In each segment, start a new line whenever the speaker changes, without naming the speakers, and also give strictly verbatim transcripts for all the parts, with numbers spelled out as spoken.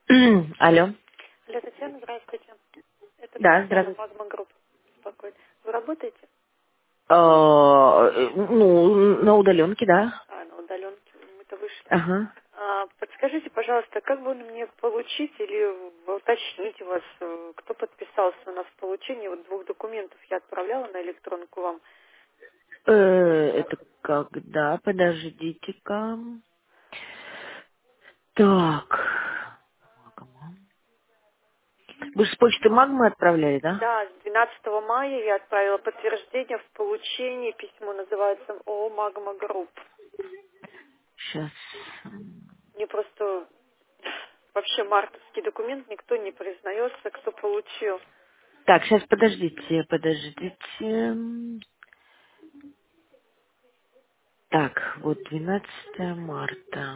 Алло.
Алло, Татьяна, здравствуйте. Это
Да,
Татьяна,
здравствуйте.
Магма Групп. Беспокоит. Вы работаете?
А, э, Ну, на удаленке, да.
А, на удаленке мы-то вышли.
Ага.
А, подскажите, пожалуйста, как бы мне получить или уточнить у вас, э, кто подписался у нас в получении вот двух документов? Я отправляла на электронку вам.
Э, Это когда? Подождите-ка. Так. Магма. Вы же с почты Магмы отправляли, да?
Да, с двенадцатого мая я отправила подтверждение в получении. Письмо называется ООО «Магма Групп».
Сейчас.
Мне просто вообще мартовский документ никто не признается, кто получил.
Так, сейчас подождите, подождите. Так, вот двенадцатое марта.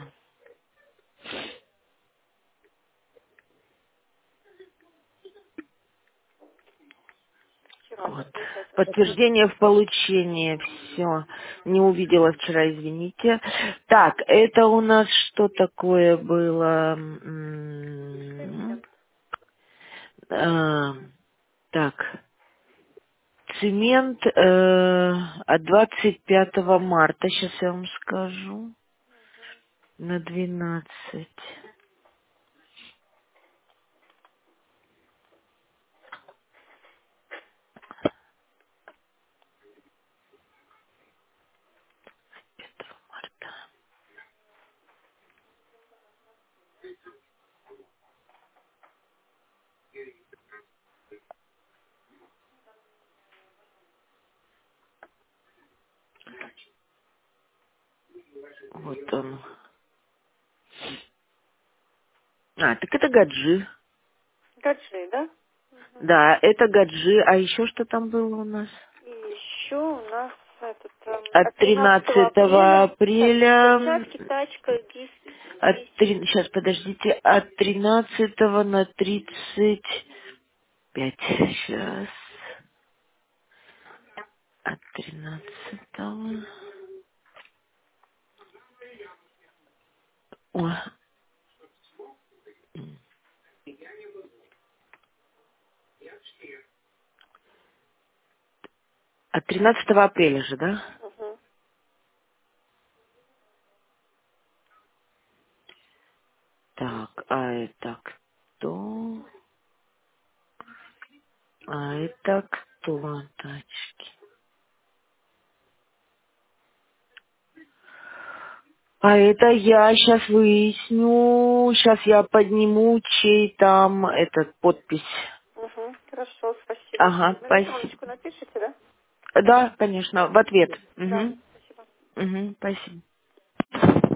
Вчера,
Вот.
да, получается, что ли?
Подтверждение в получении. Все. Не увидела вчера, извините. Так, это у нас что такое было? М,
Цемент.
а, так, цемент э, от двадцать пятого марта. Сейчас я вам скажу. На двенадцать. Марта. Вот он. А, так это гаджи.
Гаджи, да?
Да, это гаджи. А еще что там было у нас?
И еще у нас этот, эм,
От
от тринадцатого
тринадцатого
апреля так,
апреля,
перчатки, тачка, гис,
от,
гис.
сейчас, подождите, от тринадцатого на тридцать пять, сейчас, от тринадцатого, ой, м, от тринадцатого апреля же, да?
Угу.
Так, а это кто? А это кто, тачки? А это я сейчас выясню, сейчас я подниму, чей там этот подпись.
Угу. Хорошо, спасибо.
Ага,
На
спасибо.
электроночку напишите, да?
Да, конечно, в ответ.
Да,
Угу.
спасибо.
Угу, спасибо.